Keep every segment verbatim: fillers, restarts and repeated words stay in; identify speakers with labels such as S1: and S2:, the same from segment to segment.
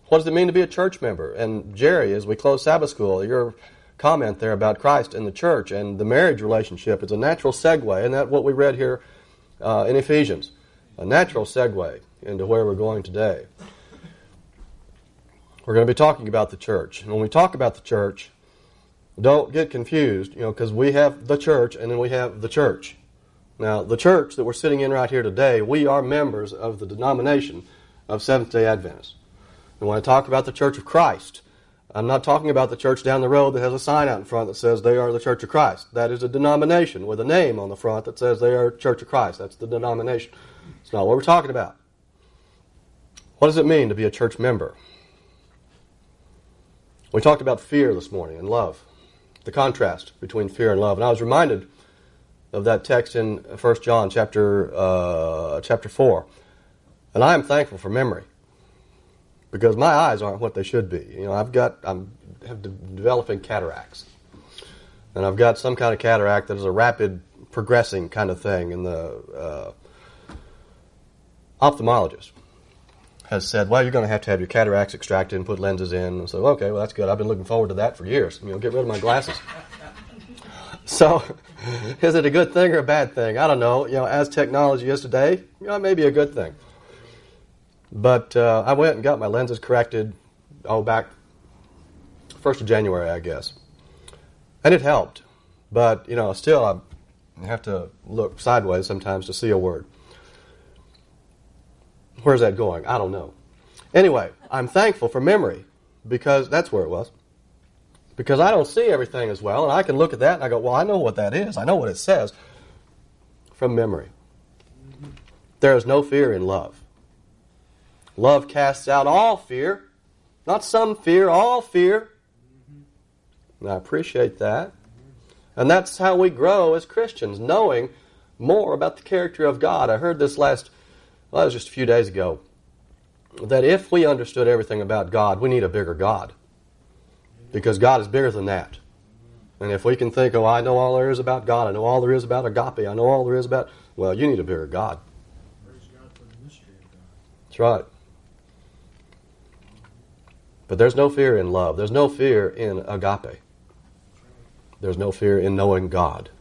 S1: What does it mean to be a church member? And Jerry, as we close Sabbath school, your comment there about Christ and the church and the marriage relationship is a natural segue, and that's what we read here uh, in Ephesians. A natural segue into where we're going today. We're going to be talking about the church. And when we talk about the church, don't get confused, you know, because we have the church and then we have the church. Now, the church that we're sitting in right here today, we are members of the denomination of Seventh-day Adventists. And when I talk about the Church of Christ, I'm not talking about the church down the road that has a sign out in front that says they are the Church of Christ. That is a denomination with a name on the front that says they are Church of Christ. That's the denomination. It's not what we're talking about. What does it mean to be a church member? We talked about fear this morning and love, the contrast between fear and love. And I was reminded of that text in First John chapter uh, chapter four. And I am thankful for memory, because my eyes aren't what they should be. You know, I've got I'm have de- developing cataracts, and I've got some kind of cataract that is a rapid progressing kind of thing. And the uh, ophthalmologist has said, "Well, you're going to have to have your cataracts extracted and put lenses in." And so, okay, well, that's good. I've been looking forward to that for years. You know, get rid of my glasses. So, is it a good thing or a bad thing? I don't know. You know, as technology is today, you know, it may be a good thing. But uh, I went and got my lenses corrected, oh, back first of January, I guess. And it helped. But, you know, still I have to look sideways sometimes to see a word. Where's that going? I don't know. Anyway, I'm thankful for memory, because that's where it was. Because I don't see everything as well, and I can look at that and I go, well, I know what that is. I know what it says from memory. There is no fear in love. Love casts out all fear. Not some fear, all fear. And I appreciate that. And that's how we grow as Christians, knowing more about the character of God. I heard this last, well, it was just a few days ago, that if we understood everything about God, we need a bigger God. Because God is bigger than that. And if we can think, oh, I know all there is about God, I know all there is about agape, I know all there is about, well, you need a bigger God.
S2: Praise God for the mystery of God.
S1: That's right. But there's no fear in love. There's no fear in agape. There's no fear in knowing God.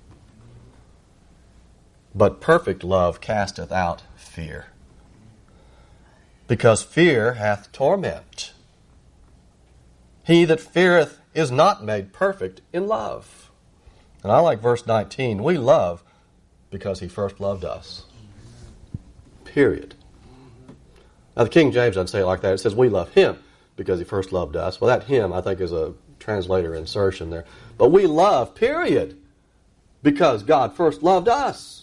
S1: But perfect love casteth out fear. Because fear hath torment. He that feareth is not made perfect in love. And I like verse nineteen. We love because he first loved us. Period. Now the King James doesn't say it like that. It says we love him because he first loved us. Well, that him, I think, is a translator insertion there. But we love, period, because God first loved us.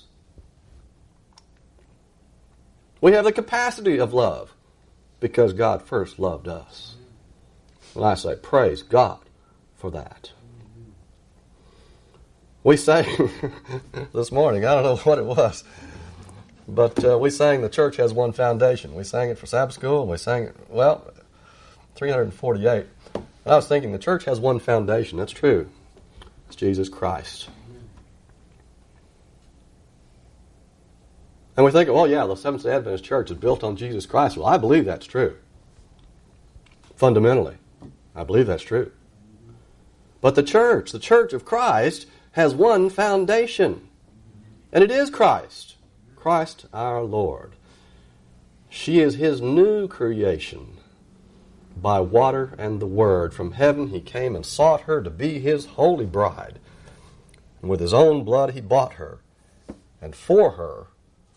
S1: We have the capacity of love because God first loved us. And I say, praise God for that. We sang this morning, I don't know what it was, but uh, we sang The Church Has One Foundation. We sang it for Sabbath School, and we sang it, well, three hundred forty-eight. And I was thinking, the church has one foundation. That's true. It's Jesus Christ. And we think, well, yeah, the Seventh-day Adventist Church is built on Jesus Christ. Well, I believe that's true. Fundamentally, I believe that's true. But the church, the church of Christ, has one foundation. And it is Christ. Christ our Lord. She is his new creation. By water and the word. From heaven he came and sought her to be his holy bride. And with his own blood he bought her. And for her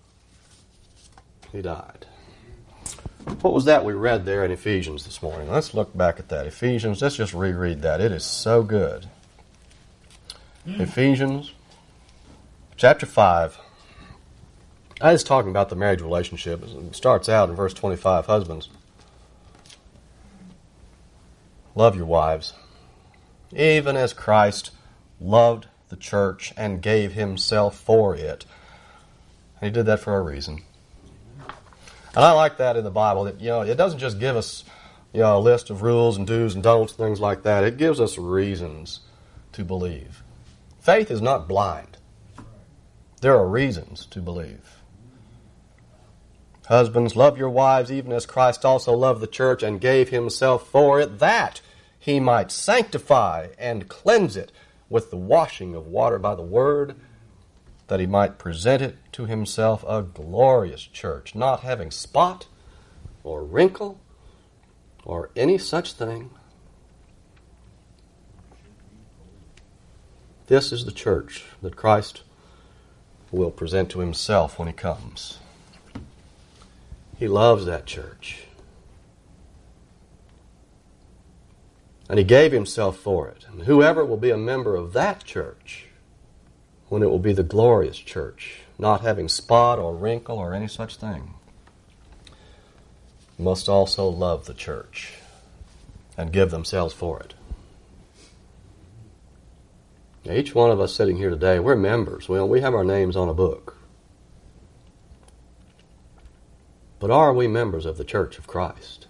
S1: he died. What was that we read there in Ephesians this morning? Let's look back at that. Ephesians, let's just reread that. It is so good. Mm. Ephesians chapter five. I was talking about the marriage relationship. It starts out in verse twenty-five. Husbands, love your wives, even as Christ loved the church and gave himself for it. And he did that for a reason. And I like that in the Bible, that, you know, it doesn't just give us, you know, a list of rules and do's and don'ts, things like that. It gives us reasons to believe. Faith is not blind. There are reasons to believe. Husbands, love your wives even as Christ also loved the church and gave himself for it, that he might sanctify and cleanse it with the washing of water by the word, that he might present it to himself a glorious church, not having spot or wrinkle or any such thing. This is the church that Christ will present to himself when he comes. He loves that church. And he gave himself for it. And whoever will be a member of that church, when it will be the glorious church, not having spot or wrinkle or any such thing, must also love the church and give themselves for it. Now, each one of us sitting here today, we're members. Well, we have our names on a book. But are we members of the church of Christ?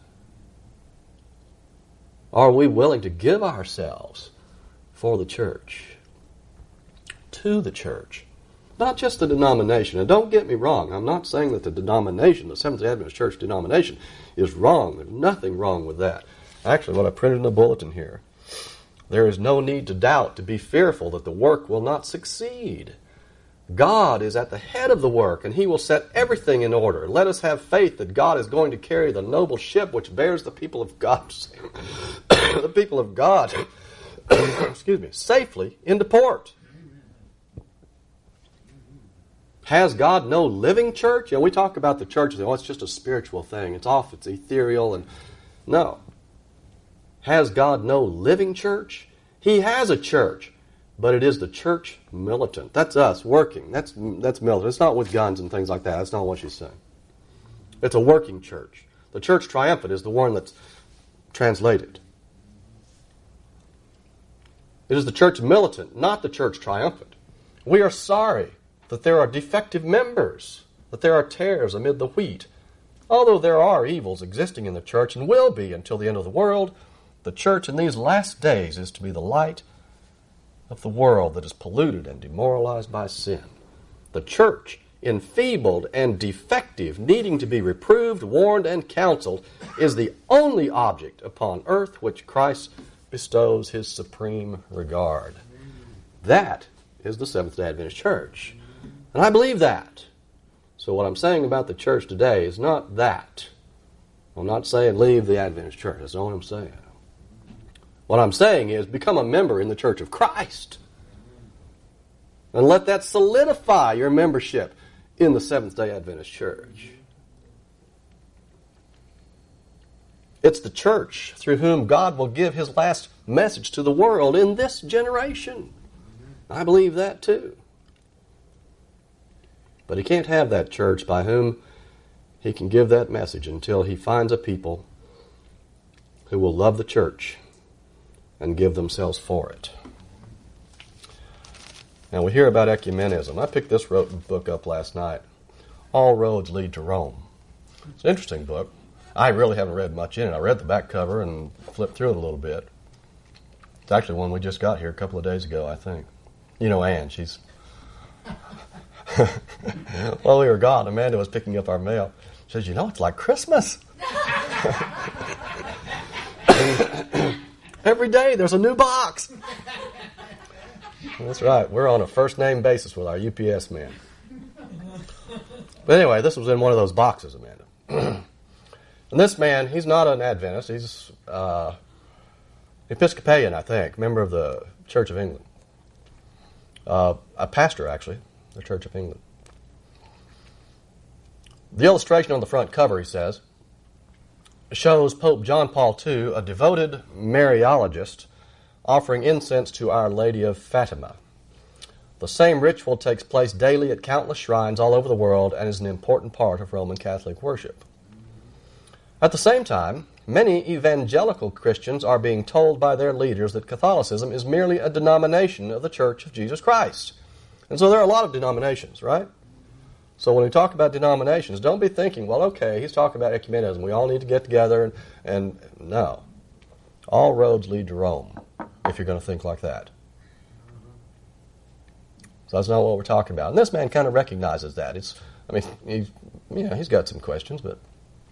S1: Are we willing to give ourselves for the church? To the church. Not just the denomination. And don't get me wrong. I'm not saying that the denomination, the Seventh-day Adventist Church denomination, is wrong. There's nothing wrong with that. Actually, what I printed in the bulletin here, there is no need to doubt, to be fearful that the work will not succeed. God is at the head of the work, and he will set everything in order. Let us have faith that God is going to carry the noble ship which bears the people of God, the people of God, excuse me, safely into port. Has God no living church? You know, we talk about the church as, oh, it's just a spiritual thing. It's off, it's ethereal, and no. Has God no living church? He has a church. But it is the church militant. That's us working. That's that's militant. It's not with guns and things like that. That's not what she's saying. It's a working church. The church triumphant is the one that's translated. It is the church militant, not the church triumphant. We are sorry that there are defective members, that there are tares amid the wheat. Although there are evils existing in the church and will be until the end of the world, the church in these last days is to be the light of the world that is polluted and demoralized by sin. The church, enfeebled and defective, needing to be reproved, warned, and counseled, is the only object upon earth which Christ bestows his supreme regard. That is the Seventh-day Adventist Church. And I believe that. So what I'm saying about the church today is not that. I'm not saying leave the Adventist Church. That's not what I'm saying. What I'm saying is become a member in the Church of Christ. And let that solidify your membership in the Seventh-day Adventist Church. It's the church through whom God will give his last message to the world in this generation. I believe that too. But he can't have that church by whom he can give that message until he finds a people who will love the church and give themselves for it. Now we hear about ecumenism. I picked this book up last night. All Roads Lead to Rome. It's an interesting book. I really haven't read much in it. I read the back cover and flipped through it a little bit. It's actually one we just got here a couple of days ago, I think. You know Ann, she's... While we were gone, Amanda was picking up our mail. She says, you know, it's like Christmas. Every day there's a new box. That's right. We're on a first-name basis with our U P S man. But anyway, this was in one of those boxes, Amanda. And this man, he's not an Adventist. He's uh, Episcopalian, I think, member of the Church of England. Uh, a pastor, actually, the Church of England. The illustration on the front cover, he says, shows Pope John Paul the Second, a devoted Mariologist, offering incense to Our Lady of Fatima. The same ritual takes place daily at countless shrines all over the world and is an important part of Roman Catholic worship. At the same time, many evangelical Christians are being told by their leaders that Catholicism is merely a denomination of the Church of Jesus Christ. And so there are a lot of denominations, right? So when we talk about denominations, don't be thinking, well, okay, he's talking about ecumenism. We all need to get together. And, and no. All roads lead to Rome, if you're going to think like that. So that's not what we're talking about. And this man kind of recognizes that. It's I mean, he's, yeah, he's got some questions, but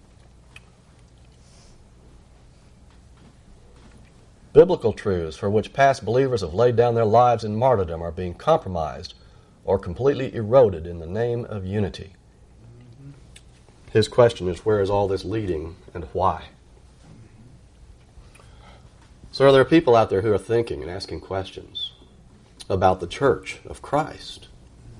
S1: biblical truths for which past believers have laid down their lives in martyrdom are being compromised or completely eroded in the name of unity. His question is, where is all this leading and why? So there are people out there who are thinking and asking questions about the church of Christ.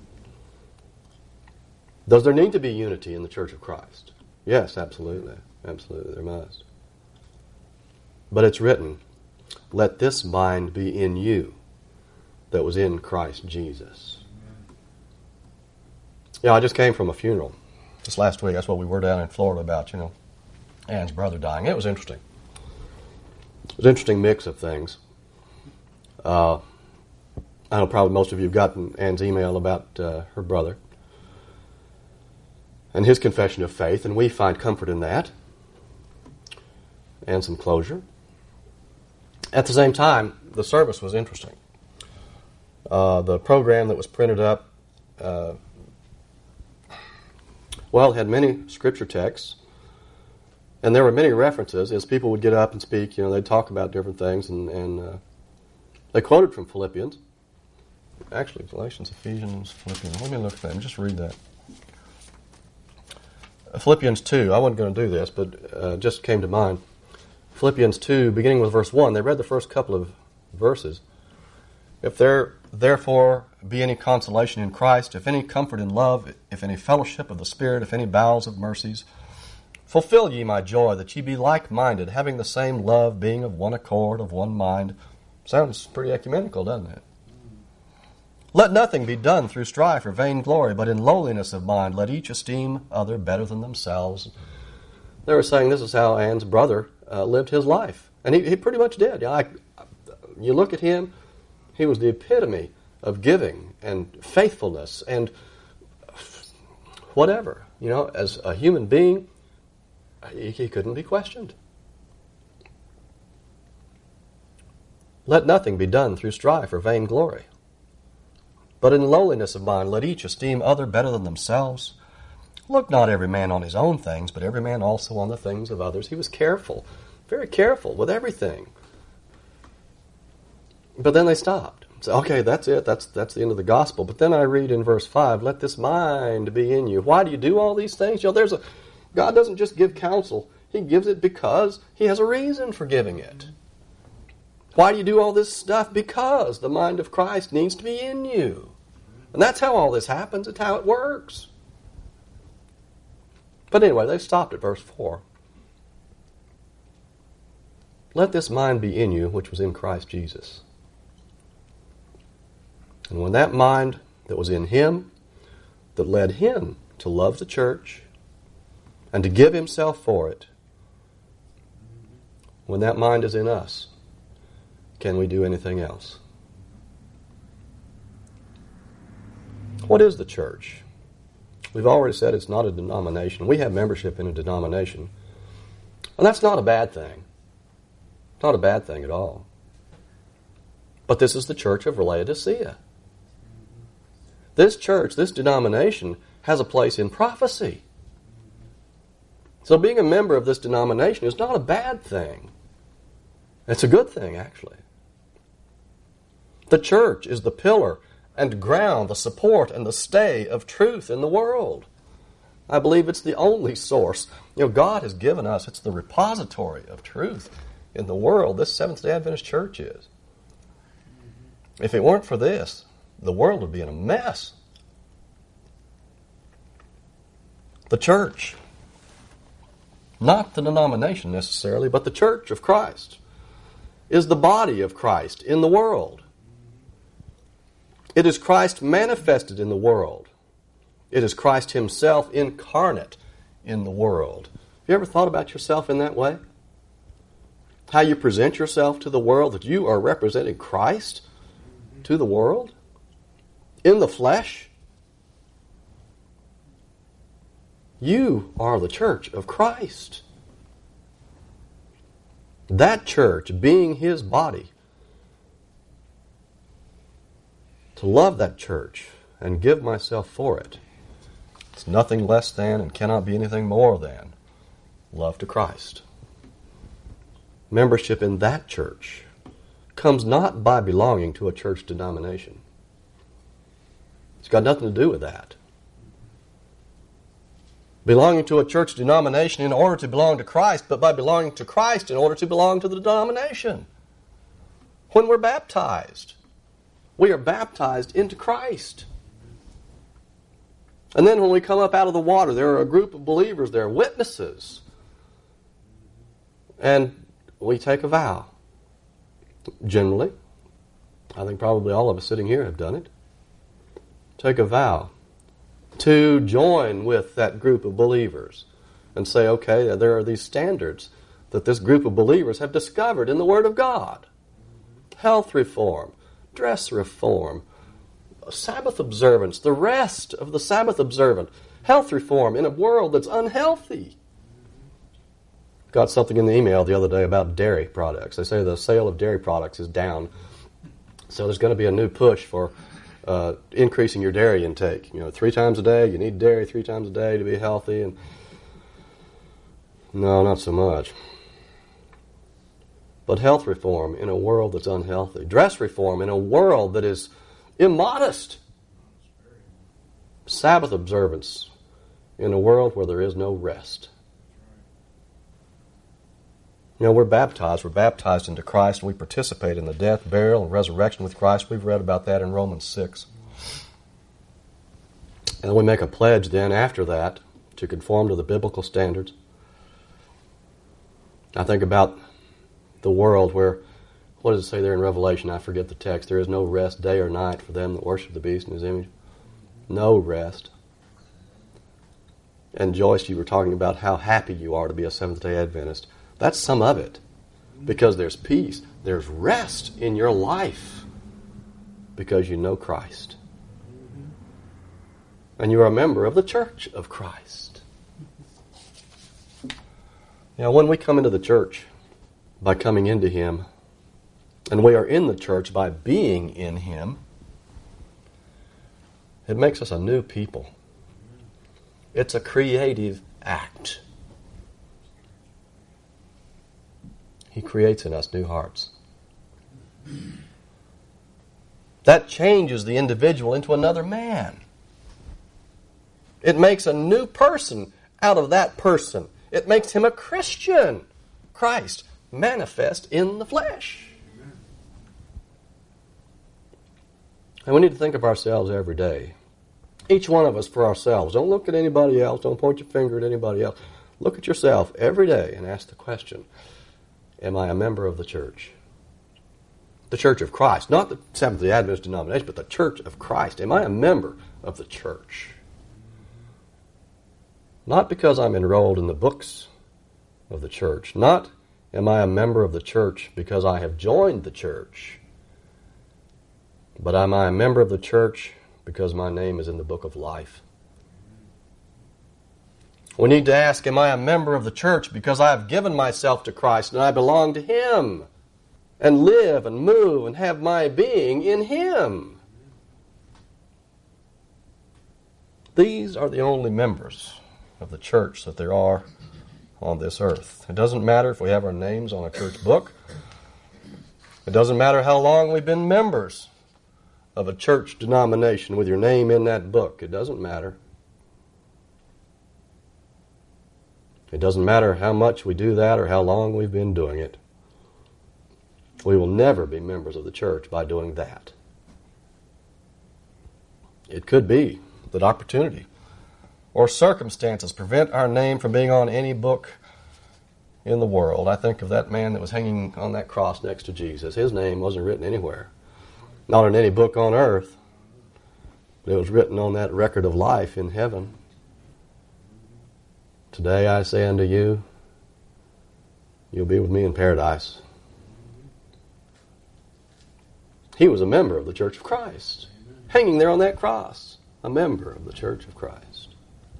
S1: Does there need to be unity in the church of Christ? Yes, absolutely. Absolutely, there must. But it's written, let this mind be in you that was in Christ Jesus. Yeah, I just came from a funeral just last week. That's what we were down in Florida about, you know, Ann's brother dying. It was interesting. It was an interesting mix of things. Uh, I know probably most of you have gotten Ann's email about uh, her brother and his confession of faith, and we find comfort in that and some closure. At the same time, the service was interesting. Uh, the program that was printed up, uh, well, it had many scripture texts, and there were many references. As people would get up and speak, you know, they'd talk about different things, and, and uh, they quoted from Philippians. Actually, Galatians, Ephesians, Philippians. Let me look at that and just read that. Philippians two, I wasn't going to do this, but uh, just came to mind. Philippians two, beginning with verse one, they read the first couple of verses. If there therefore be any consolation in Christ, if any comfort in love, if any fellowship of the Spirit, if any bowels of mercies, fulfill ye my joy, that ye be like-minded, having the same love, being of one accord, of one mind. Sounds pretty ecumenical, doesn't it? Let nothing be done through strife or vainglory, but in lowliness of mind let each esteem other better than themselves. They were saying this is how Ann's brother uh, lived his life. And he, he pretty much did. You know, I, you look at him, he was the epitome of giving and faithfulness and whatever. You know, as a human being, he, he couldn't be questioned. Let nothing be done through strife or vainglory, but in lowliness of mind let each esteem other better than themselves. Look not every man on his own things, but every man also on the things of others. He was careful, very careful with everything. But then they stopped. So, okay, that's it. That's that's the end of the gospel. But then I read in verse five, let this mind be in you. Why do you do all these things? You know, there's a God doesn't just give counsel. He gives it because He has a reason for giving it. Why do you do all this stuff? Because the mind of Christ needs to be in you. And that's how all this happens. It's how it works. But anyway, they stopped at verse four. Let this mind be in you, which was in Christ Jesus. And when that mind that was in Him, that led Him to love the church and to give Himself for it, when that mind is in us, can we do anything else? What is the church? We've already said it's not a denomination. We have membership in a denomination. And that's not a bad thing. It's not a bad thing at all. But this is the church of Laodicea. This church, this denomination, has a place in prophecy. So being a member of this denomination is not a bad thing. It's a good thing, actually. The church is the pillar and ground, the support and the stay of truth in the world. I believe it's the only source. You know, God has given us, it's the repository of truth in the world. This Seventh-day Adventist church is. If it weren't for this, the world would be in a mess. The church, not the denomination necessarily, but the church of Christ, is the body of Christ in the world. It is Christ manifested in the world. It is Christ Himself incarnate in the world. Have you ever thought about yourself in that way? How you present yourself to the world, that you are representing Christ to the world? In the flesh? You are the church of Christ. That church being His body. To love that church and give myself for it It's nothing less than and cannot be anything more than love to Christ. Membership in that church comes not by belonging to a church denomination. It's got nothing to do with that. Belonging to a church denomination in order to belong to Christ, but by belonging to Christ in order to belong to the denomination. When we're baptized, we are baptized into Christ. And then when we come up out of the water, there are a group of believers there, witnesses. And we take a vow. Generally, I think probably all of us sitting here have done it. Take a vow to join with that group of believers and say, okay, there are these standards that this group of believers have discovered in the Word of God. Health reform, dress reform, Sabbath observance, the rest of the Sabbath observant, health reform in a world that's unhealthy. Got something in the email the other day about dairy products. They say the sale of dairy products is down. So there's going to be a new push for uh, increasing your dairy intake. You know, three times a day, you need dairy three times a day to be healthy. And no, not so much. But health reform in a world that's unhealthy. Dress reform in a world that is immodest. Sabbath observance in a world where there is no rest. You know, we're baptized. We're baptized into Christ, and we participate in the death, burial, and resurrection with Christ. We've read about that in Romans six. And we make a pledge then after that to conform to the biblical standards. I think about the world where, what does it say there in Revelation? I forget the text. There is no rest day or night for them that worship the beast in his image. No rest. And Joyce, you were talking about how happy you are to be a Seventh-day Adventist. That's some of it. Because there's peace. There's rest in your life. Because you know Christ. And you are a member of the church of Christ. Now, when we come into the church by coming into Him, and we are in the church by being in Him, it makes us a new people. It's a creative act. He creates in us new hearts. That changes the individual into another man. It makes a new person out of that person. It makes him a Christian. Christ manifest in the flesh. And we need to think of ourselves every day. Each one of us for ourselves. Don't look at anybody else. Don't point your finger at anybody else. Look at yourself every day and ask the question, am I a member of the church? The Church of Christ. Not the Seventh-day Adventist denomination, but the Church of Christ. Am I a member of the church? Not because I'm enrolled in the books of the church. Not am I a member of the church because I have joined the church. But am I a member of the church because my name is in the book of life? We need to ask, am I a member of the church because I have given myself to Christ and I belong to Him and live and move and have my being in Him? These are the only members of the church that there are on this earth. It doesn't matter if we have our names on a church book. It doesn't matter how long we've been members of a church denomination with your name in that book. It doesn't matter. It doesn't matter how much we do that or how long we've been doing it. We will never be members of the church by doing that. It could be that opportunity or circumstances prevent our name from being on any book in the world. I think of that man that was hanging on that cross next to Jesus. His name wasn't written anywhere. Not in any book on earth. But it was written on that record of life in heaven. Today I say unto you, you'll be with me in paradise. He was a member of the Church of Christ. Hanging there on that cross. A member of the Church of Christ.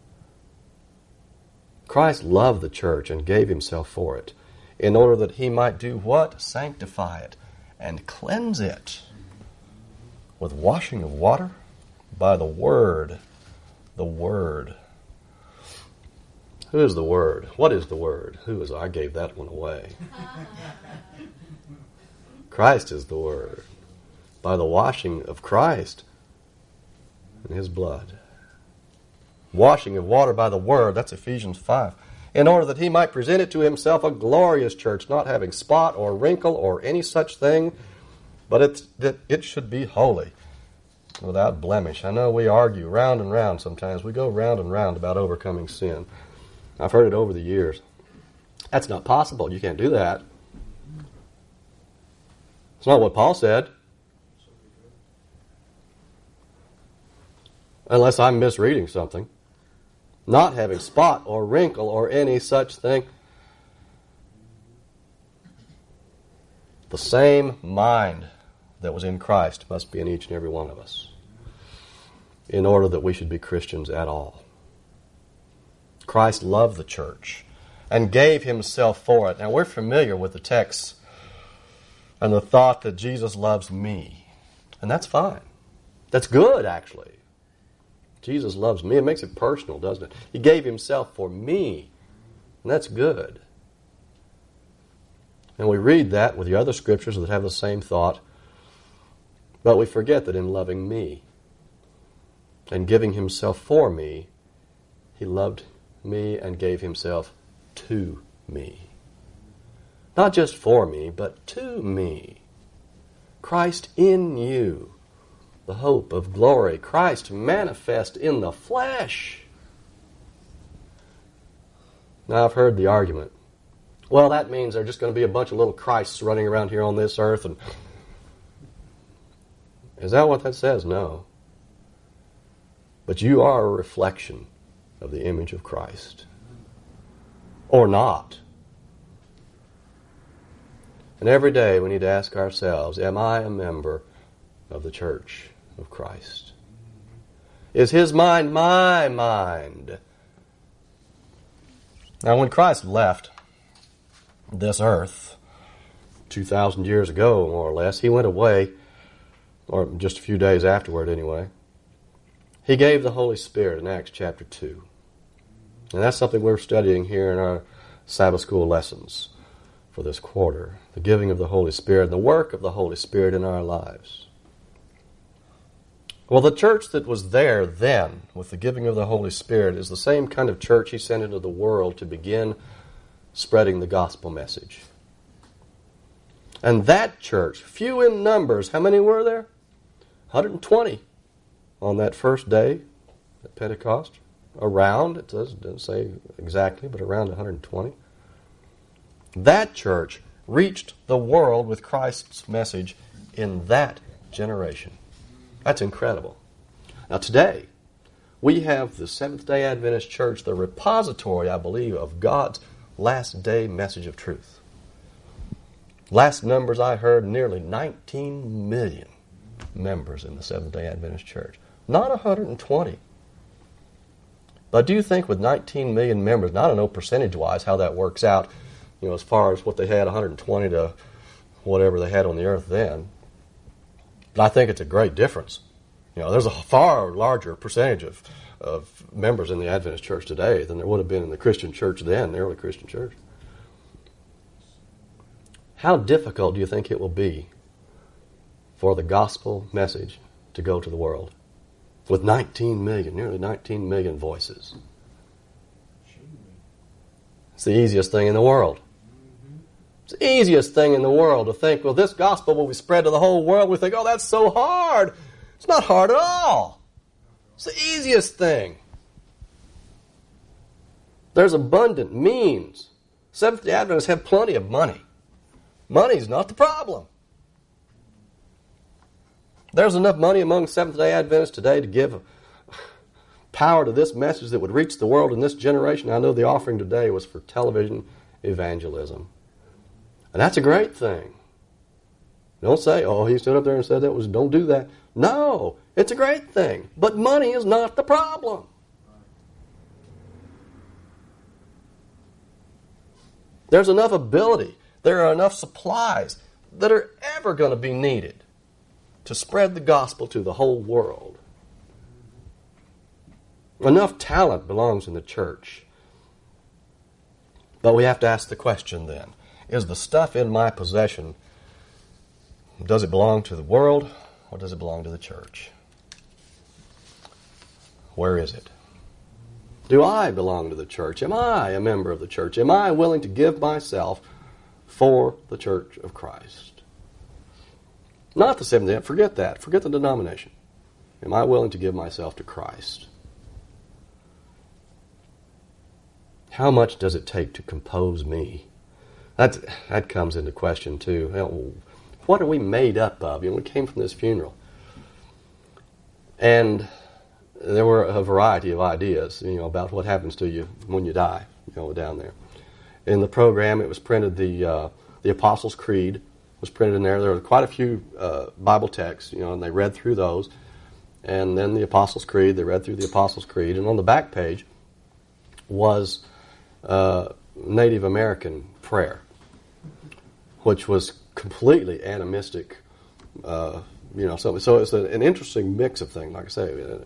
S1: Christ loved the church and gave Himself for it in order that He might do what? Sanctify it and cleanse it with washing of water by the Word. The Word. Who is the Word? What is the Word? Who is? I gave that one away. Christ is the Word. By the washing of Christ in His blood. Washing of water by the Word, that's Ephesians five. In order that He might present it to Himself a glorious church, not having spot or wrinkle or any such thing, but it, that it should be holy, without blemish. I know we argue round and round sometimes. We go round and round about overcoming sin. I've heard it over the years. That's not possible. You can't do that. It's not what Paul said. Unless I'm misreading something. Not having spot or wrinkle or any such thing. The same mind that was in Christ must be in each and every one of us, in order that we should be Christians at all. Christ loved the church and gave Himself for it. Now we're familiar with the text and the thought that Jesus loves me. And that's fine. That's good, actually. Jesus loves me. It makes it personal, doesn't it? He gave Himself for me. And that's good. And we read that with the other scriptures that have the same thought. But we forget that in loving me and giving Himself for me, He loved me and gave Himself to me. Not just for me, but to me. Christ in you, the hope of glory. Christ manifest in the flesh. Now I've heard the argument. Well, that means there's just going to be a bunch of little Christs running around here on this earth. And is that what that says? No. But you are a reflection of the image of Christ. Or not. And every day we need to ask ourselves, am I a member of the church of Christ? Is His mind my mind? Now when Christ left this earth two thousand years ago, more or less, He went away, or just a few days afterward anyway. He gave the Holy Spirit in Acts chapter two. And that's something we're studying here in our Sabbath school lessons for this quarter. The giving of the Holy Spirit and the work of the Holy Spirit in our lives. Well, the church that was there then with the giving of the Holy Spirit is the same kind of church He sent into the world to begin spreading the gospel message. And that church, few in numbers, how many were there? one hundred twenty on that first day at Pentecost. Around, it does, it doesn't say exactly, but around one hundred twenty. That church reached the world with Christ's message in that generation. That's incredible. Now today, we have the Seventh-day Adventist Church, the repository, I believe, of God's last day message of truth. Last numbers I heard, nearly nineteen million members in the Seventh-day Adventist Church. Not one hundred twenty. But do you think with nineteen million members, and I don't know percentage-wise how that works out, you know, as far as what they had, one hundred twenty to whatever they had on the earth then. But I think it's a great difference. You know, there's a far larger percentage of, of members in the Adventist church today than there would have been in the Christian church then, the early Christian church. How difficult do you think it will be for the gospel message to go to the world with nineteen million, nearly nineteen million voices? It's the easiest thing in the world. It's the easiest thing in the world to think, well, this gospel will be spread to the whole world. We think, oh, that's so hard. It's not hard at all. It's the easiest thing. There's abundant means. Seventh-day Adventists have plenty of money. Money's not the problem. There's enough money among Seventh-day Adventists today to give power to this message that would reach the world in this generation. I know the offering today was for television evangelism. And that's a great thing. Don't say, oh, he stood up there and said that was, don't do that. No, it's a great thing. But money is not the problem. There's enough ability. There are enough supplies that are ever going to be needed to spread the gospel to the whole world. Enough talent belongs in the church. But we have to ask the question then, is the stuff in my possession, does it belong to the world or does it belong to the church? Where is it? Do I belong to the church? Am I a member of the church? Am I willing to give myself for the church of Christ? Not the Seventh-day, forget that. Forget the denomination. Am I willing to give myself to Christ? How much does it take to compose me? That, that comes into question too. You know, what are we made up of? You know, we came from this funeral. And there were a variety of ideas, you know, about what happens to you when you die, you know, down there. In the program, it was printed, the uh, the Apostles' Creed was printed in there. There were quite a few uh, Bible texts, you know, and they read through those. And then the Apostles' Creed, they read through the Apostles' Creed. And on the back page was uh, Native American prayer, which was completely animistic, uh, you know, so, so it's a, an interesting mix of things, like I say.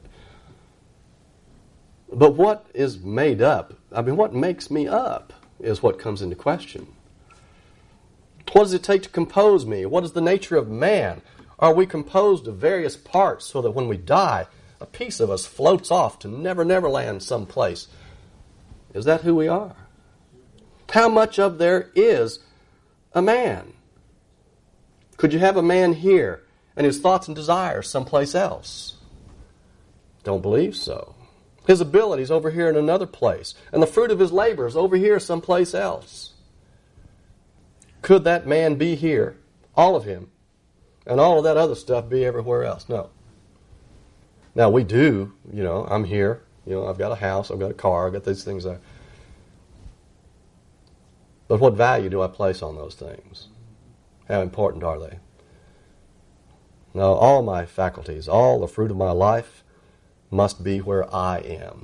S1: But what is made up, I mean, what makes me up is what comes into question. What does it take to compose me? What is the nature of man? Are we composed of various parts so that when we die, a piece of us floats off to Never Never Land someplace? Is that who we are? How much of there is a man? Could you have a man here and his thoughts and desires someplace else? Don't believe so. His abilities over here in another place, and the fruit of his labor is over here someplace else. Could that man be here, all of him, and all of that other stuff be everywhere else? No. Now we do, you know, I'm here, you know, I've got a house, I've got a car, I've got these things there. But what value do I place on those things? How important are they? Now, all my faculties, all the fruit of my life must be where I am.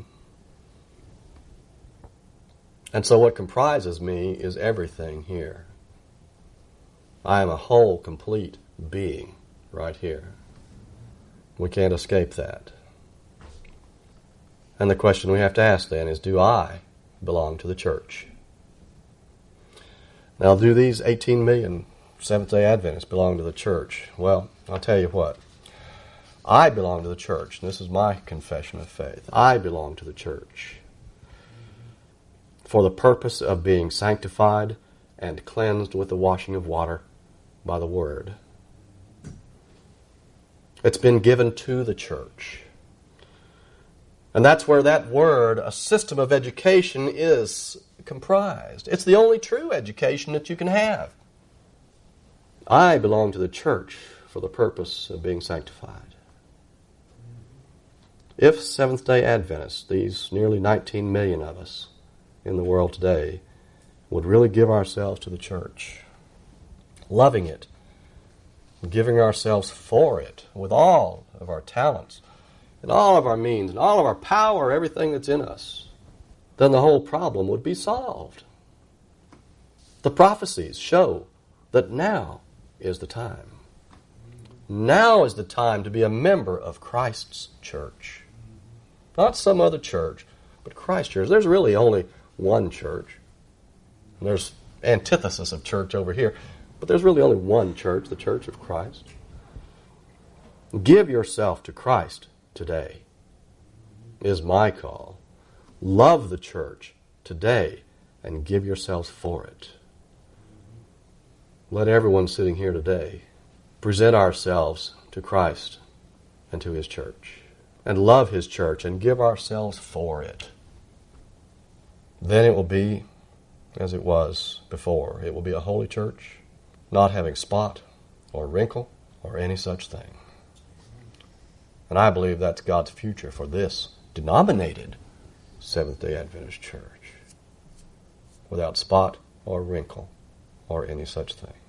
S1: And so what comprises me is everything here. I am a whole, complete being right here. We can't escape that. And the question we have to ask then is, do I belong to the church? Now, do these eighteen million Seventh-day Adventists belong to the church? Well, I'll tell you what. I belong to the church. And this is my confession of faith. I belong to the church for the purpose of being sanctified and cleansed with the washing of water by the Word. It's been given to the church. And that's where that word, a system of education, is comprised. It's the only true education that you can have. I belong to the church for the purpose of being sanctified. If Seventh-day Adventists, these nearly nineteen million of us in the world today, would really give ourselves to the church, loving it, giving ourselves for it with all of our talents and all of our means and all of our power, everything that's in us, then the whole problem would be solved. The prophecies show that now is the time. Now is the time to be a member of Christ's church. Not some other church, but Christ's church. There's really only one church. And there's antithesis of church over here. But there's really only one church, the church of Christ. Give yourself to Christ today is my call. Love the church today and give yourselves for it. Let everyone sitting here today present ourselves to Christ and to His church and love His church and give ourselves for it. Then it will be as it was before. It will be a holy church, not having spot or wrinkle or any such thing. And I believe that's God's future for this denominated Seventh-day Adventist church, without spot or wrinkle or any such thing.